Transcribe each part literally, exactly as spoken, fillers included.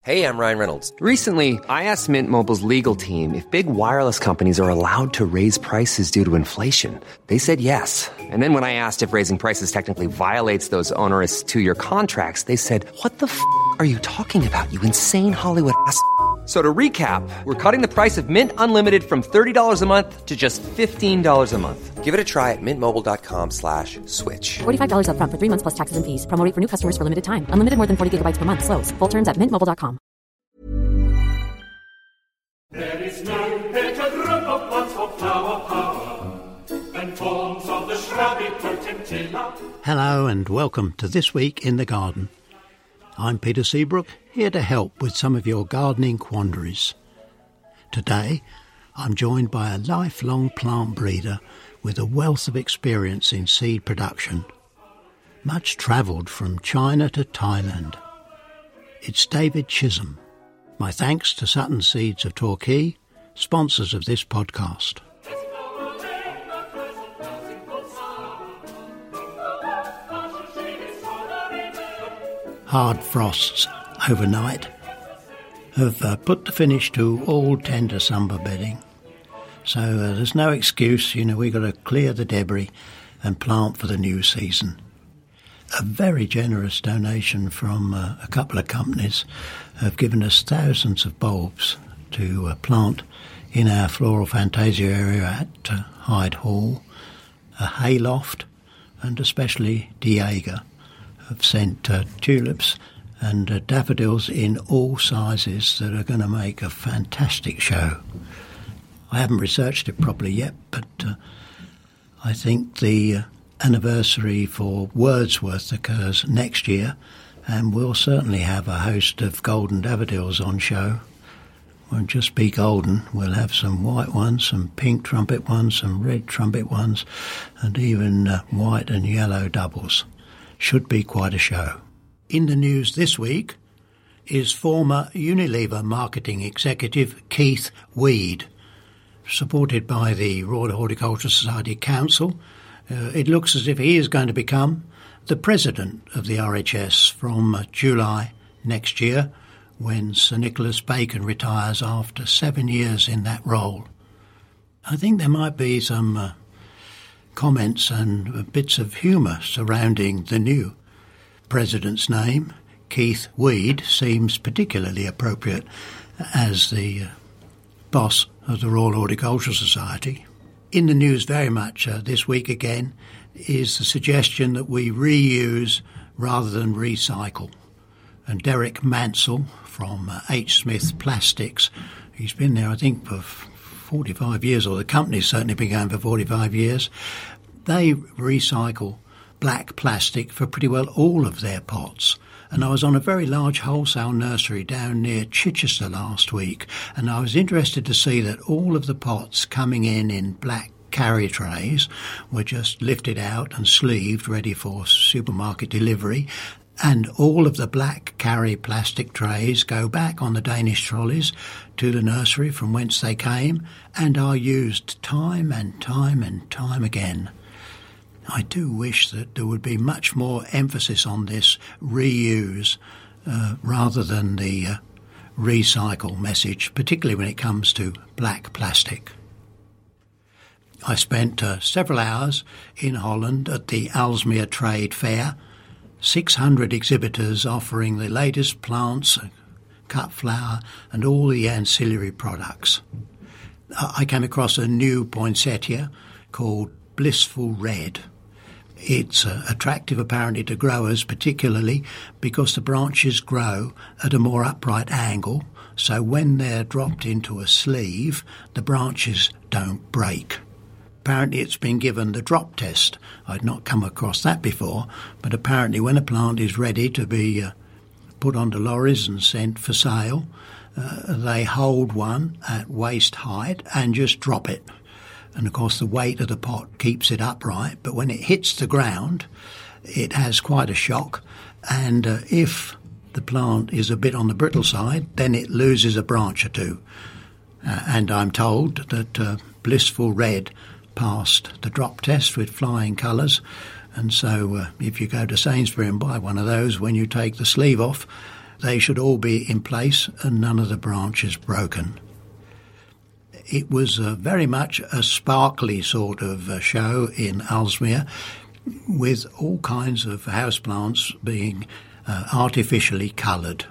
Hey, I'm Ryan Reynolds. Recently, I asked Mint Mobile's legal team if big wireless companies are allowed to raise prices due to inflation. They said yes. And then when I asked if raising prices technically violates those onerous two-year contracts, they said, what the f*** are you talking about, you insane Hollywood ass f- So to recap, we're cutting the price of Mint Unlimited from thirty dollars a month to just fifteen dollars a month. Give it a try at mintmobile.com slash switch. forty-five dollars up front for three months plus taxes and fees. Promo rate for new customers for limited time. Unlimited more than forty gigabytes per month. Slows full terms at mint mobile dot com. There is no better group of plants for flower power than forms of the shrubby potentilla. Hello and welcome to This Week in the Garden. I'm Peter Seabrook, here to help with some of your gardening quandaries. Today, I'm joined by a lifelong plant breeder with a wealth of experience in seed production. Much travelled from China to Thailand. It's David Chisholm. My thanks to Sutton Seeds of Torquay, sponsors of this podcast. Hard frosts overnight have uh, put the finish to all tender summer bedding. So uh, there's no excuse, you know, we've got to clear the debris and plant for the new season. A very generous donation from uh, a couple of companies have given us thousands of bulbs to uh, plant in our Floral Fantasia area at uh, Hyde Hall. A hayloft and especially Diego have sent uh, tulips and uh, daffodils in all sizes that are going to make a fantastic show. I haven't researched it properly yet, but uh, I think the uh, anniversary for Wordsworth occurs next year, and we'll certainly have a host of golden daffodils on show. Won't just be golden, we'll have some white ones, some pink trumpet ones, some red trumpet ones, and even uh, white and yellow doubles. Should be quite a show. In the news this week is former Unilever marketing executive Keith Weed. Supported by the Royal Horticultural Society Council, uh, it looks as if he is going to become the president of the R H S from uh, July next year, when Sir Nicholas Bacon retires after seven years in that role. I think there might be some uh, comments and uh, bits of humour surrounding the new president's name. Keith Weed seems particularly appropriate as the uh, boss of the Royal Horticultural Society. In the news very much uh, this week again is the suggestion that we reuse rather than recycle. And Derek Mansell from uh, H. Smith Plastics, he's been there I think for forty-five years, or the company's certainly been going for forty-five years. They recycle black plastic for pretty well all of their pots. And I was on a very large wholesale nursery down near Chichester last week, and I was interested to see that all of the pots coming in in black carry trays were just lifted out and sleeved, ready for supermarket delivery. And all of the black carry plastic trays go back on the Danish trolleys to the nursery from whence they came and are used time and time and time again. I do wish that there would be much more emphasis on this reuse uh, rather than the uh, recycle message, particularly when it comes to black plastic. I spent uh, several hours in Holland at the Aalsmeer Trade Fair, six hundred exhibitors offering the latest plants, cut flower and all the ancillary products. I came across a new poinsettia called Blissful Red. It's uh, attractive apparently to growers, particularly because the branches grow at a more upright angle, so when they're dropped into a sleeve, the branches don't break. Apparently it's been given the drop test. I'd not come across that before, but apparently when a plant is ready to be uh, put onto lorries and sent for sale, uh, they hold one at waist height and just drop it. And of course the weight of the pot keeps it upright, but when it hits the ground, it has quite a shock. And uh, if the plant is a bit on the brittle side, then it loses a branch or two. Uh, and I'm told that uh, Blissful Red passed the drop test with flying colours. And so uh, if you go to Sainsbury and buy one of those, when you take the sleeve off, they should all be in place and none of the branches broken. It was uh, very much a sparkly sort of uh, show in Ellesmere, with all kinds of houseplants being uh, artificially coloured.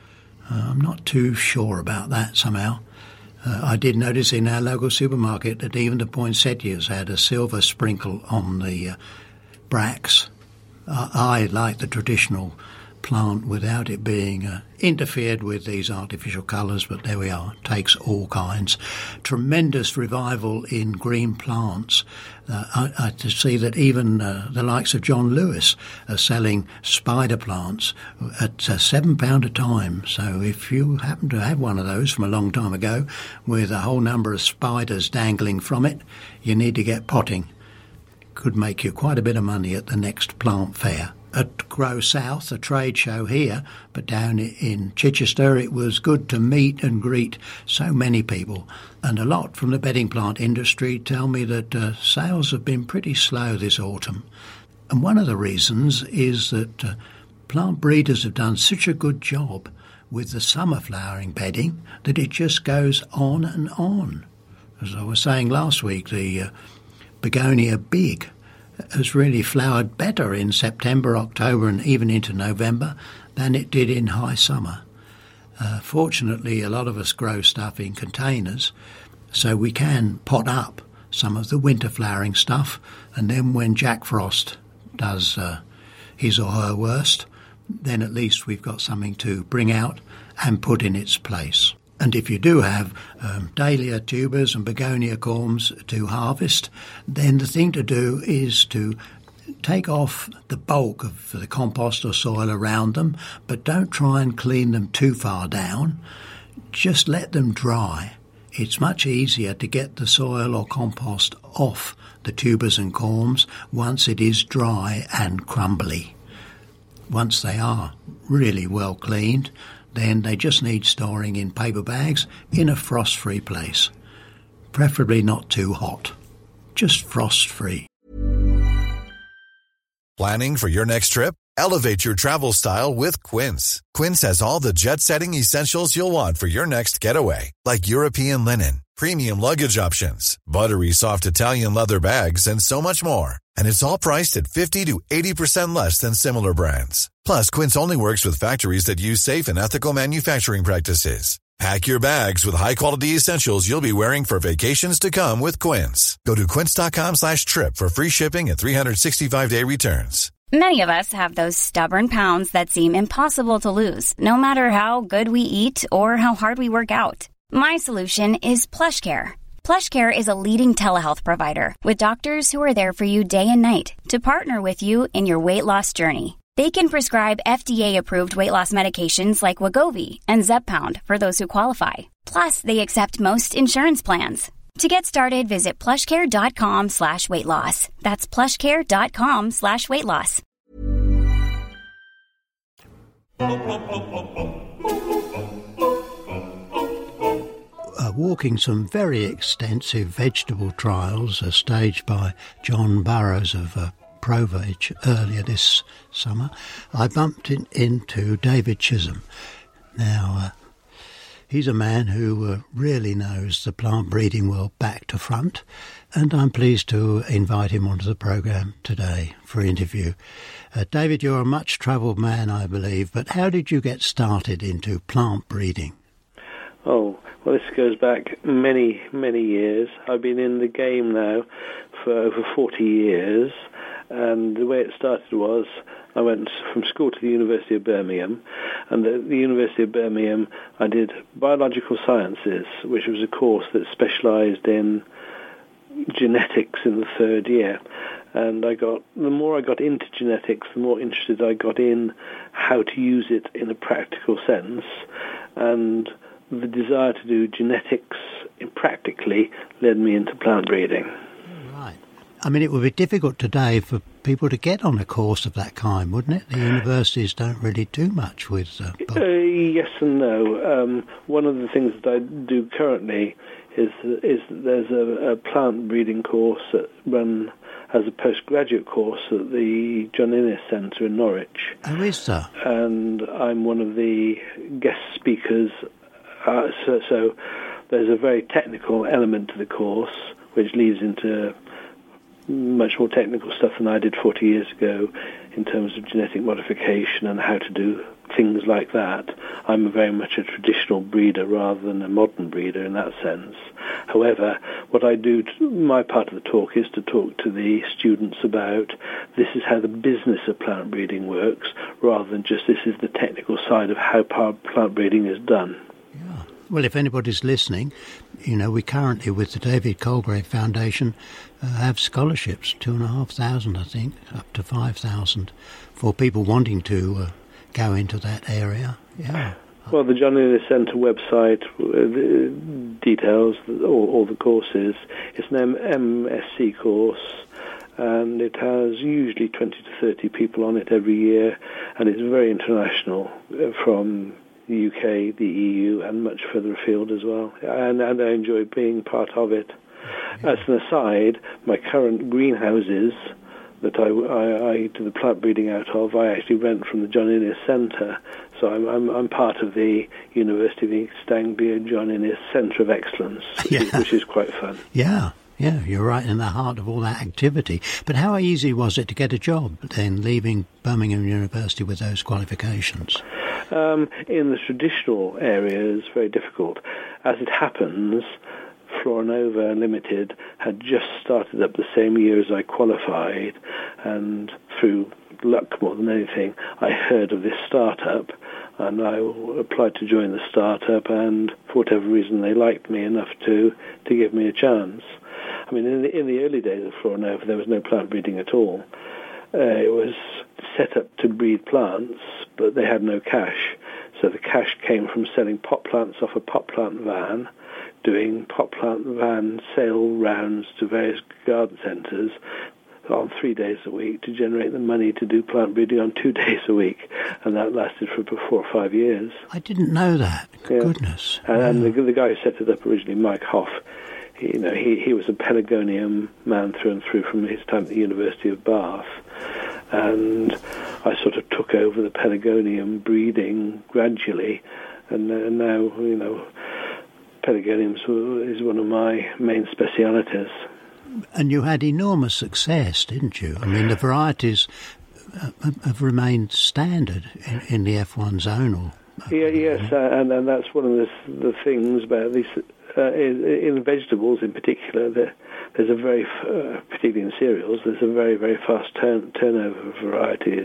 Uh, I'm not too sure about that somehow. Uh, I did notice in our local supermarket that even the poinsettias had a silver sprinkle on the uh, bracts. Uh, I like the traditional plant without it being uh, interfered with these artificial colours, but there we are, takes all kinds. Tremendous revival in green plants. Uh, I, I to see that even uh, the likes of John Lewis are selling spider plants at uh, seven pounds a time. So if you happen to have one of those from a long time ago with a whole number of spiders dangling from it, you need to get potting. Could make you quite a bit of money at the next plant fair. At Grow South, a trade show here, but down in Chichester it was good to meet and greet so many people. And a lot from the bedding plant industry tell me that uh, sales have been pretty slow this autumn. And one of the reasons is that uh, plant breeders have done such a good job with the summer flowering bedding that it just goes on and on. As I was saying last week, the uh, Begonia Big has really flowered better in September, October and even into November than it did in high summer. Uh, fortunately, a lot of us grow stuff in containers, so we can pot up some of the winter flowering stuff, and then when Jack Frost does uh, his or her worst, then at least we've got something to bring out and put in its place. And if you do have um, dahlia tubers and begonia corms to harvest, then the thing to do is to take off the bulk of the compost or soil around them, but don't try and clean them too far down. Just let them dry. It's much easier to get the soil or compost off the tubers and corms once it is dry and crumbly. Once they are really well cleaned, then they just need storing in paper bags in a frost-free place. Preferably not too hot. Just frost-free. Planning for your next trip? Elevate your travel style with Quince. Quince has all the jet-setting essentials you'll want for your next getaway, like European linen, premium luggage options, buttery soft Italian leather bags, and so much more. And it's all priced at fifty to eighty percent less than similar brands. Plus, Quince only works with factories that use safe and ethical manufacturing practices. Pack your bags with high-quality essentials you'll be wearing for vacations to come with Quince. Go to quince.com slash trip for free shipping and three sixty-five day returns. Many of us have those stubborn pounds that seem impossible to lose, no matter how good we eat or how hard we work out. My solution is PlushCare. PlushCare is a leading telehealth provider with doctors who are there for you day and night to partner with you in your weight loss journey. They can prescribe F D A-approved weight loss medications like Wegovy and Zepbound for those who qualify. Plus, they accept most insurance plans. To get started, visit plushcare.com slash weight loss. That's plushcare.com slash weight loss. Uh, walking some very extensive vegetable trials uh, staged by John Burrows of uh, Provage earlier this summer, I bumped in, into David Chisholm. Now, uh, he's a man who uh, really knows the plant breeding world back to front, and I'm pleased to invite him onto the programme today for interview. Uh, David, you're a much-travelled man, I believe, but how did you get started into plant breeding? Oh, well, this goes back many, many years. I've been in the game now for over forty years. And the way it started was I went from school to the University of Birmingham, and at the University of Birmingham I did biological sciences, which was a course that specialised in genetics in the third year. And I got the more I got into genetics, the more interested I got in how to use it in a practical sense, and the desire to do genetics practically led me into plant breeding. Right. I mean, it would be difficult today for people to get on a course of that kind, wouldn't it? The universities don't really do much with uh, uh, yes and no. Um, one of the things that I do currently is is there's a, a plant breeding course that run as a postgraduate course at the John Innes Centre in Norwich. Oh, is there? And I'm one of the guest speakers. Uh, so, so there's a very technical element to the course, which leads into much more technical stuff than I did forty years ago in terms of genetic modification and how to do things like that. I'm very much a traditional breeder rather than a modern breeder in that sense. However, what I do, to, my part of the talk is to talk to the students about this is how the business of plant breeding works, rather than just this is the technical side of how plant breeding is done. Yeah. Well, if anybody's listening, you know, we currently, with the David Colgrave Foundation, uh, have scholarships, two and a half thousand, I think, up to five thousand, for people wanting to uh, go into that area. Yeah. Well, the John Innes Centre website uh, details all, all the courses. It's an M S C course, and it has usually twenty to thirty people on it every year, and it's very international, uh, from the U K, the E U, and much further afield as well. And, and I enjoy being part of it. As an aside, my current greenhouses that I, I, I do the plant breeding out of, I actually rent from the John Innes Centre. So I'm, I'm, I'm part of the University of East Anglia John Innes Centre of Excellence, which, yeah. is, which is quite fun. Yeah. Yeah, you're right in the heart of all that activity. But how easy was it to get a job then, leaving Birmingham University with those qualifications? Um, in the traditional areas, very difficult. As it happens, Floranova Limited had just started up the same year as I qualified, and through luck more than anything, I heard of this startup, and I applied to join the startup, and for whatever reason they liked me enough to, to give me a chance. I mean, in the, in the early days of Floranova, there was no plant breeding at all. Uh, it was set up to breed plants, but they had no cash. So the cash came from selling pot plants off a pot plant van, doing pot plant van sale rounds to various garden centres on three days a week to generate the money to do plant breeding on two days a week. And that lasted for four or five years. I didn't know that. Yeah. Goodness. And, yeah. and the, the guy who set it up originally, Mike Hoff, you know, he, he was a Pelargonium man through and through from his time at the University of Bath. And I sort of took over the Pelargonium breeding gradually. And uh, now, you know, Pelargonium is one of my main specialities. And you had enormous success, didn't you? I mean, the varieties have remained standard in, in the F one zonal. Yeah, yes, uh, and, and that's one of the, the things about these. Uh, in, in vegetables in particular, there, there's a very, uh, particularly in cereals, there's a very, very fast turn, turnover of varieties.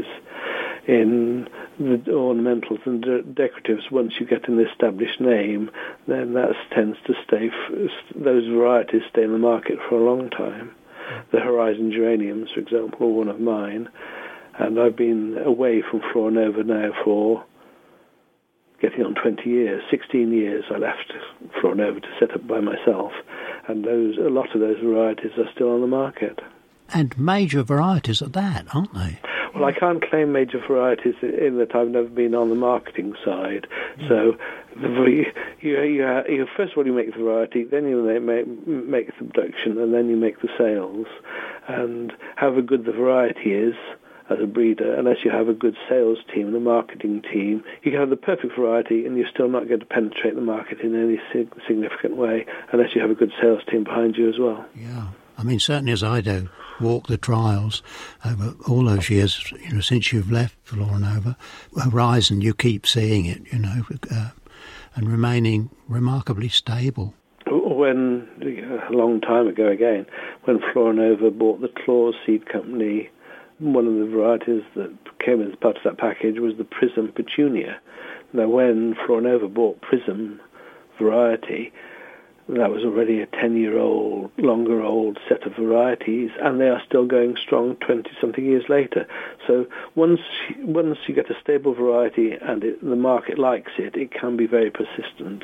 In the ornamentals and de- decoratives, once you get an established name, then that tends to stay, f- those varieties stay in the market for a long time. The Horizon geraniums, for example, are one of mine, and I've been away from Floranova now for getting on twenty years, sixteen years. I left Floranova to set up by myself, and those a lot of those varieties are still on the market. And major varieties at that, aren't they? Well, I can't claim major varieties in that I've never been on the marketing side. So, the, you, you, you, first of all, you make the variety, then you make, make the production, and then you make the sales. And however good the variety is, as a breeder, unless you have a good sales team and a marketing team, you can have the perfect variety and you're still not going to penetrate the market in any sig- significant way unless you have a good sales team behind you as well. Yeah. I mean, certainly as I do, walk the trials over all those years, you know, since you've left Floranova, Horizon, you keep seeing it, you know, uh, and remaining remarkably stable. When, a long time ago again, when Floranova bought the Claus Seed Company, one of the varieties that came as part of that package was the Prism Petunia. Now, when Floranova bought Prism variety, that was already a ten-year-old, longer-old set of varieties, and they are still going strong twenty-something years later. So once once you get a stable variety and it, the market likes it, it can be very persistent.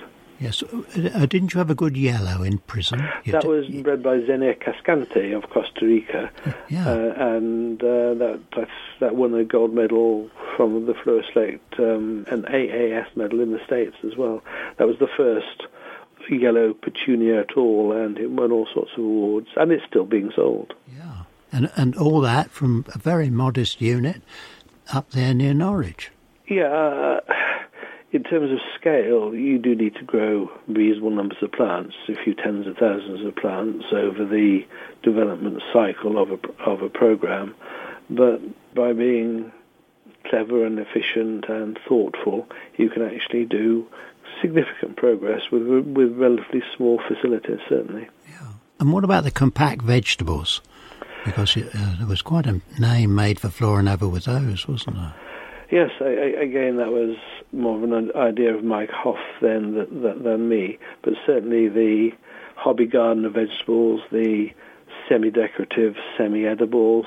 Yes. Uh, didn't you have a good yellow in prison? You that d- was bred by Xenia Cascante of Costa Rica, yeah. uh, and uh, that that's, that won a gold medal from the Fleur Select, um, an A A S medal in the States as well. That was the first yellow petunia at all, and it won all sorts of awards, and it's still being sold. Yeah, and and all that from a very modest unit up there near Norwich. Yeah. Uh, In terms of scale, you do need to grow reasonable numbers of plants, a few tens of thousands of plants over the development cycle of a, of a program. But by being clever and efficient and thoughtful, you can actually do significant progress with with relatively small facilities, certainly. Yeah. And what about the compact vegetables? Because it, uh, there was quite a name made for Floranova with those, wasn't there? Yes, I, I, again, that was more of an idea of Mike Hoff than, than than me. But certainly the hobby garden of vegetables, the semi-decorative, semi-edible,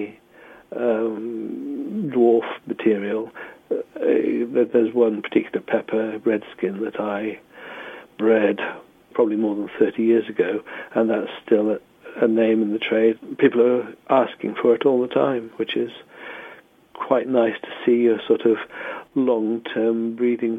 semi-dwarf um, material. Uh, there's one particular pepper, Redskin, that I bred probably more than thirty years ago, and that's still a, a name in the trade. People are asking for it all the time, which is quite nice to see a sort of long-term breeding,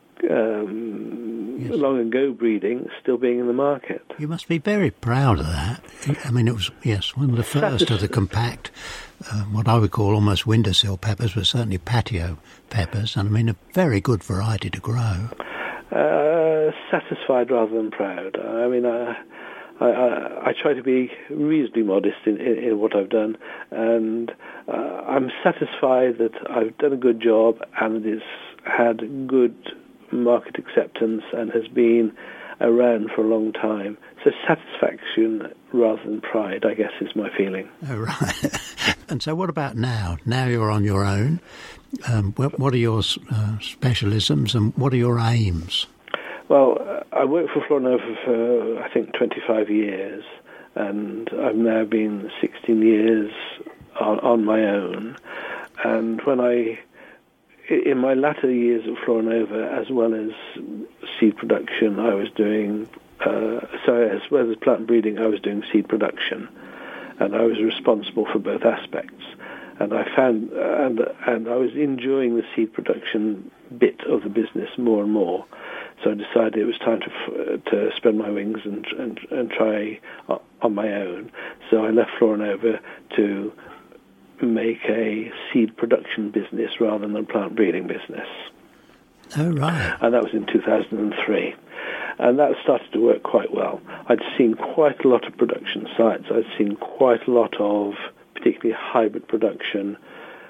um, yes. long ago breeding, still being in the market. You must be very proud of that. I mean, it was, yes, one of the first of the compact, uh, what I would call almost windowsill peppers, but certainly patio peppers, and I mean, a very good variety to grow. Uh, satisfied rather than proud. I mean, I... I, I, I try to be reasonably modest in, in, in what I've done, and uh, I'm satisfied that I've done a good job and it's had good market acceptance and has been around for a long time. So satisfaction rather than pride, I guess, is my feeling. Oh, right. And so what about now? Now you're on your own. Um, what, what are your uh, specialisms and what are your aims? Well, uh, I worked for Floranova for, I think, twenty-five years, and I've now been sixteen years on, on my own. And when I, in my latter years at Floranova, as well as seed production, I was doing, uh, sorry, as well as plant breeding, I was doing seed production, and I was responsible for both aspects. And I found, and and I was enjoying the seed production bit of the business more and more. So I decided it was time to to spread my wings and and, and try on my own. So I left Floranova to make a seed production business rather than a plant breeding business. Oh, right. And that was in two thousand three. And that started to work quite well. I'd seen quite a lot of production sites. I'd seen quite a lot of particularly hybrid production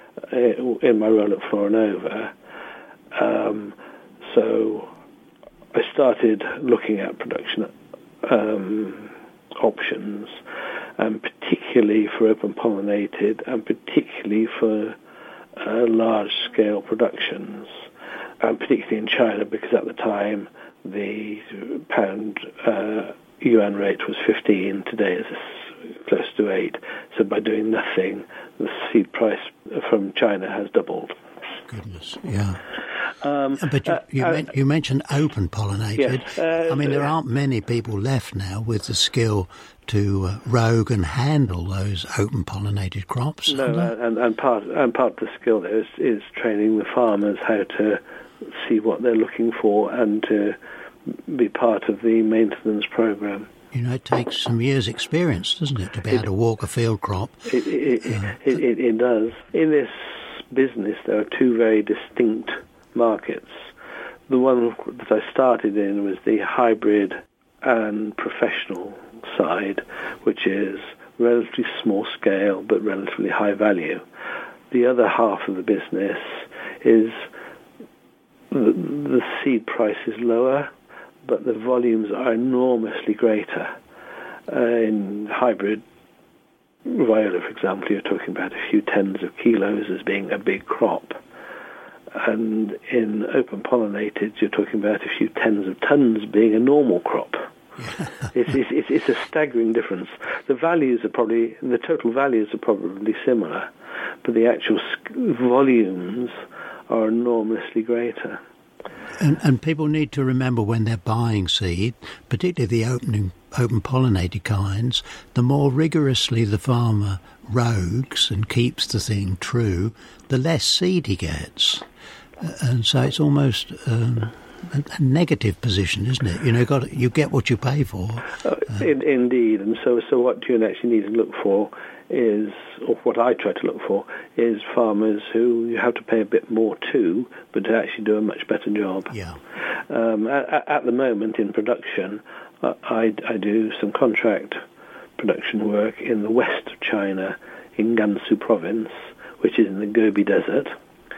in my role at Floranova. Um, so I started looking at production um, options, and particularly for open pollinated, and particularly for uh, large-scale productions, and particularly in China, because at the time the pound uh, yuan rate was fifteen. Today it's close to eight. So by doing nothing, the seed price from China has doubled. Goodness, yeah. Um, but you, uh, you, uh, men- you mentioned open pollinated. Yes, uh, I mean, there aren't many people left now with the skill to uh, rogue and handle those open pollinated crops. No, and, and part and part of the skill there is, is training the farmers how to see what they're looking for and to be part of the maintenance program. You know, it takes some years' experience, doesn't it, to be able to walk a field crop? It it, uh, it, it, it does. In this business, there are two very distinct markets. The one that I started in was the hybrid and professional side, which is relatively small scale but relatively high value. The other half of the business is the, the seed price is lower, but the volumes are enormously greater. Uh, in hybrid viola, for example, you're talking about a few tens of kilos as being a big crop. And in open pollinated, you're talking about a few tens of tons being a normal crop. it's, it's, it's a staggering difference. The values are probably, the total values are probably similar, but the actual volumes are enormously greater. And, and people need to remember when they're buying seed, particularly the opening, open pollinated kinds, the more rigorously the farmer rogues and keeps the thing true, the less seed he gets. Uh, and so it's almost um, a, a negative position, isn't it? You know, got you get what you pay for. Uh, uh, in, indeed, and so so what you actually need to look for is, or what I try to look for, is farmers who you have to pay a bit more to, but to actually do a much better job. Yeah. Um, at, at the moment in production, uh, I, I do some contract production work in the west of China, in Gansu province, which is in the Gobi Desert.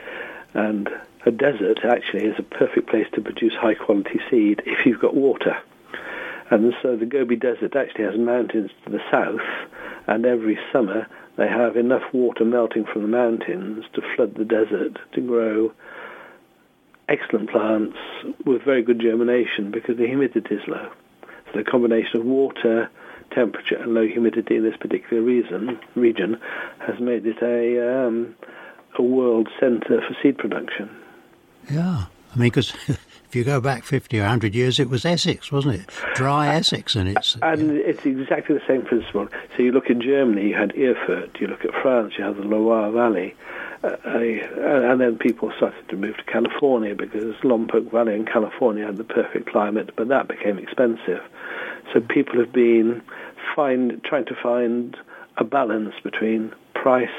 And a desert actually is a perfect place to produce high-quality seed if you've got water. And so the Gobi Desert actually has mountains to the south, and every summer they have enough water melting from the mountains to flood the desert to grow excellent plants with very good germination because the humidity is low. So the combination of water, temperature and low humidity in this particular reason, region has made it a, um, a world centre for seed production. Yeah. I mean, because if you go back fifty or one hundred years, it was Essex, wasn't it? Dry Essex, and it's... And yeah. it's exactly the same principle. So you look in Germany, you had Erfurt. You look at France, you have the Loire Valley. Uh, and then people started to move to California because Lompoc Valley in California had the perfect climate, but that became expensive. So people have been find, trying to find a balance between price,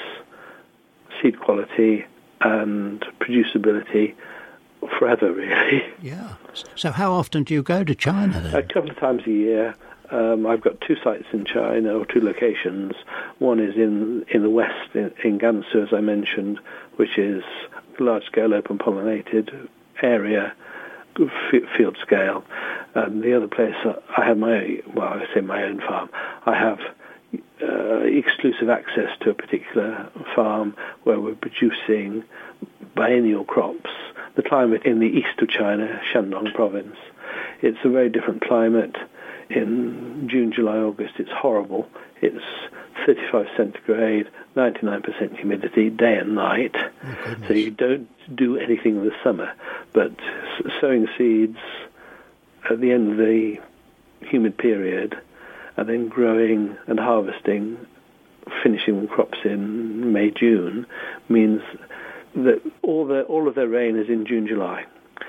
seed quality, and producibility forever, really. Yeah. So how often do you go to China then? A couple of times a year. Um, I've got two sites in China, or two locations. One is in in the west, in, in Gansu, as I mentioned, which is large-scale open-pollinated area, f- field scale. And the other place, I have my, well, I say my own farm. I have uh, exclusive access to a particular farm where we're producing biennial crops. The climate in the east of China, Shandong province, it's a very different climate. In June, July, August, it's horrible. It's thirty-five centigrade, ninety-nine percent humidity, day and night. Oh, so you don't do anything in the summer. But sowing seeds at the end of the humid period, and then growing and harvesting, finishing the crops in May, June, means that all the all of their rain is in June, July.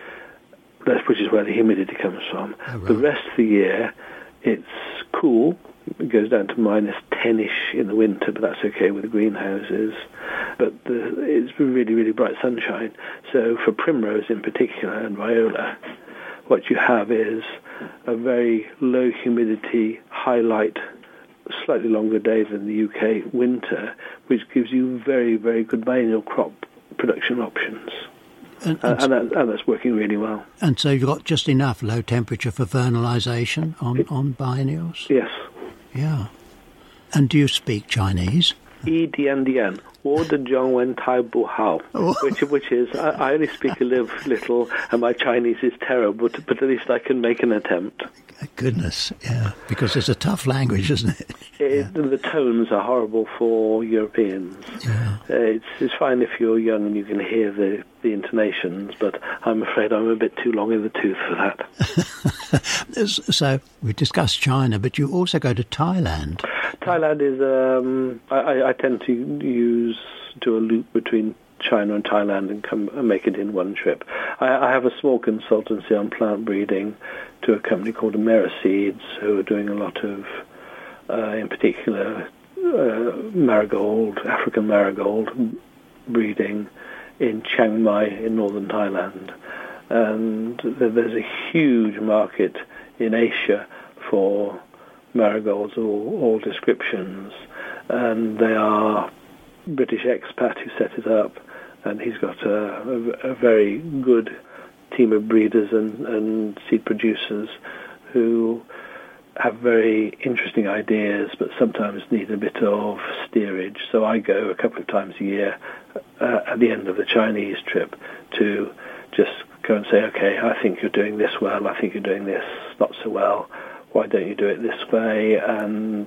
That's which is where the humidity comes from. Oh, right. The rest of the year, it's cool. It goes down to minus ten-ish in the winter, but that's okay with the greenhouses. But the, it's really, really bright sunshine. So for primrose in particular and viola, what you have is a very low humidity, high light, slightly longer day than the U K winter, which gives you very, very good biennial crop production options. And, and, and, that, and that's working really well. And so you've got just enough low temperature for vernalisation on, on biennials? Yes. Yeah. And do you speak Chinese? Yi Dian Dian, Wo De Zhong Wen Tai Bu Hao, which which is I, I only speak a little, little, and my Chinese is terrible, but, but at least I can make an attempt. Goodness, yeah, because it's a tough language, isn't it? it yeah. The tones are horrible for Europeans. Yeah. Uh, it's it's fine if you're young and you can hear the, the intonations, but I'm afraid I'm a bit too long in the tooth for that. So we discussed China, but you also go to Thailand. Thailand is, um, I, I tend to use, do a loop between China and Thailand and come and make it in one trip. I, I have a small consultancy on plant breeding to a company called Ameriseeds, who are doing a lot of, uh, in particular, uh, marigold, African marigold breeding in Chiang Mai in northern Thailand. And there's a huge market in Asia for marigolds of all, all descriptions, and they are British expat who set it up, and he's got a, a, a very good team of breeders and, and seed producers who have very interesting ideas but sometimes need a bit of steerage. So I go a couple of times a year uh, at the end of the Chinese trip to just go and say, okay, I think you're doing this well, I think you're doing this not so well, why don't you do it this way? And,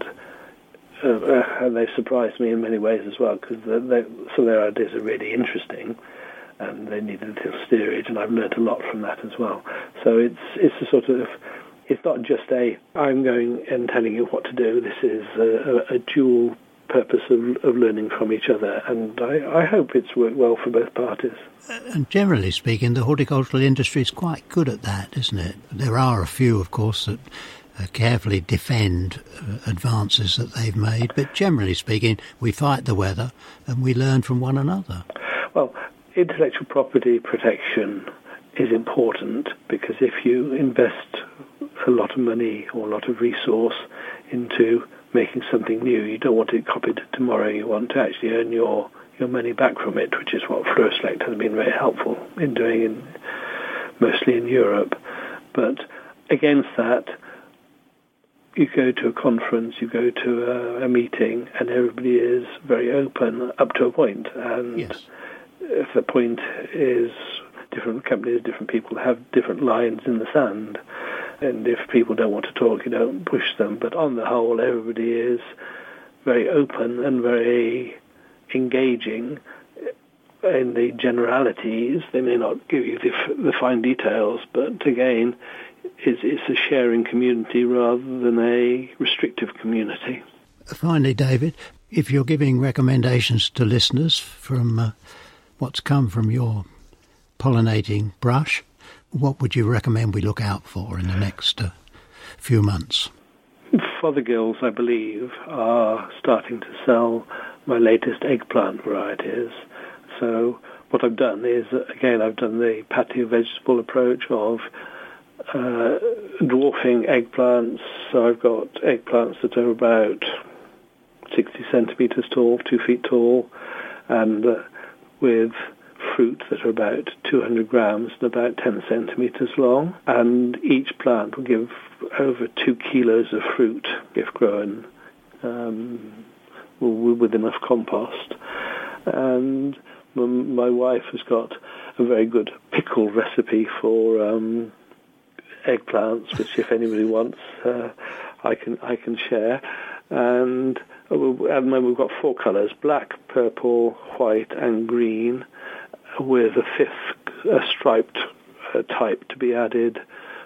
uh, and they've surprised me in many ways as well, because some of their ideas are really interesting. and they needed a little steerage, and I've learnt a lot from that as well. So it's it's a sort of, it's not just a, I'm going and telling you what to do. This is a, a, a dual purpose of, of learning from each other, and I, I hope it's worked well for both parties. And generally speaking, the horticultural industry is quite good at that, isn't it? There are a few, of course, that uh, carefully defend uh, advances that they've made, but generally speaking, we fight the weather and we learn from one another. Well, intellectual property protection is important, because if you invest a lot of money or a lot of resource into making something new, you don't want it copied tomorrow. You want to actually earn your, your money back from it, which is what Fluoroselect has been very helpful in doing, in, mostly in Europe. But against that, you go to a conference, you go to a, a meeting, and everybody is very open up to a point. And yes. If the point is different companies, different people have different lines in the sand. And if people don't want to talk, you don't push them. But on the whole, everybody is very open and very engaging in the generalities. They may not give you the, the fine details, but again, it's, it's a sharing community rather than a restrictive community. Finally, David, if you're giving recommendations to listeners from uh, what's come from your pollinating brush, what would you recommend we look out for in the next uh, few months? Fothergills, I believe, are starting to sell my latest eggplant varieties. So what I've done is, again, I've done the patio vegetable approach of uh, dwarfing eggplants. So I've got eggplants that are about sixty centimetres tall, two feet tall, and uh, with fruit that are about two hundred grams and about ten centimetres long, and each plant will give over two kilos of fruit if grown um, with enough compost. And my wife has got a very good pickle recipe for um, eggplants, which if anybody wants, uh, I can I can share. And at the moment we've got four colours: black, purple, white, and green, with a fifth a striped uh, type to be added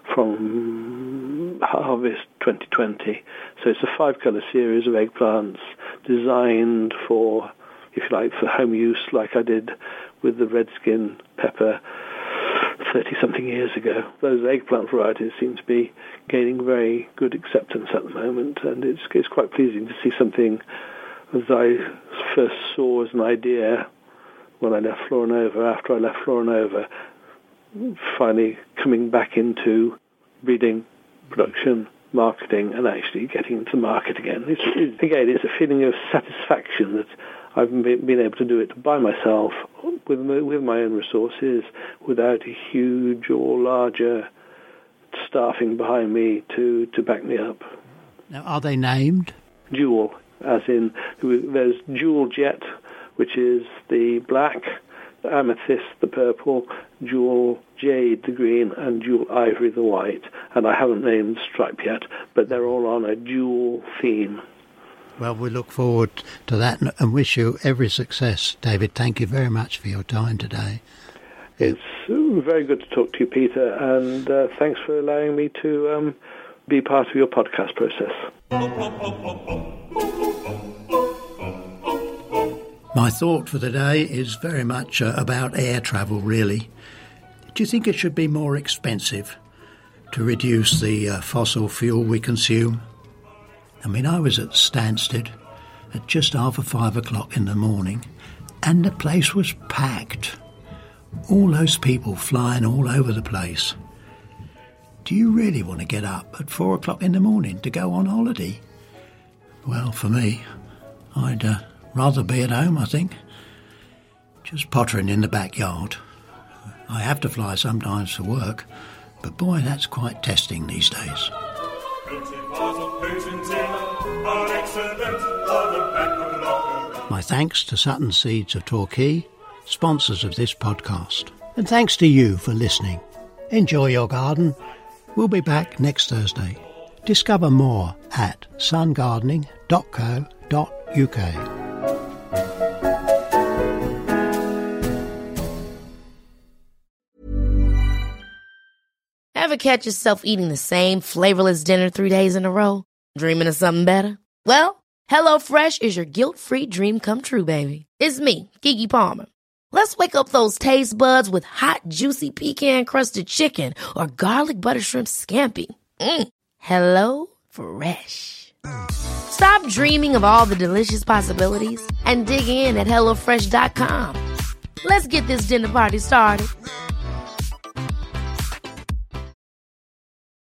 from Harvest twenty twenty. So it's a five-colour series of eggplants designed for, if you like, for home use, like I did with the redskin pepper thirty-something years ago. Those eggplant varieties seem to be gaining very good acceptance at the moment, and it's, it's quite pleasing to see something that I first saw as an idea when I left Floranova, after I left Floranova, finally coming back into breeding, production, marketing, and actually getting into the market again. It's, it's, again, it's a feeling of satisfaction that I've been able to do it by myself, with my, with my own resources, without a huge or larger staffing behind me to, to back me up. Now, are they named? Jewel, as in, there's Jewel Jet, which is the black, Amethyst the purple, Jewel Jade the green, and Jewel Ivory the white. And I haven't named Stripe yet, but they're all on a jewel theme. Well, we look forward to that and wish you every success, David. Thank you very much for your time today. It's very good to talk to you, Peter, and uh, thanks for allowing me to um, be part of your podcast process. My thought for the day is very much uh, about air travel, really. Do you think it should be more expensive to reduce the uh, fossil fuel we consume? I mean, I was at Stansted at just after five o'clock in the morning, and the place was packed. All those people flying all over the place. Do you really want to get up at four o'clock in the morning to go on holiday? Well, for me, I'd uh, rather be at home, I think. Just pottering in the backyard. I have to fly sometimes for work, but boy, that's quite testing these days. My thanks to Sutton Seeds of Torquay, sponsors of this podcast. And thanks to you for listening. Enjoy your garden. We'll be back next Thursday. Discover more at sun gardening dot co dot uk. Ever catch yourself eating the same flavorless dinner three days in a row? Dreaming of something better? Well, HelloFresh is your guilt-free dream come true, baby. It's me, Keke Palmer. Let's wake up those taste buds with hot, juicy pecan-crusted chicken or garlic butter shrimp scampi. Mm. Hello Fresh. Stop dreaming of all the delicious possibilities and dig in at hello fresh dot com. Let's get this dinner party started.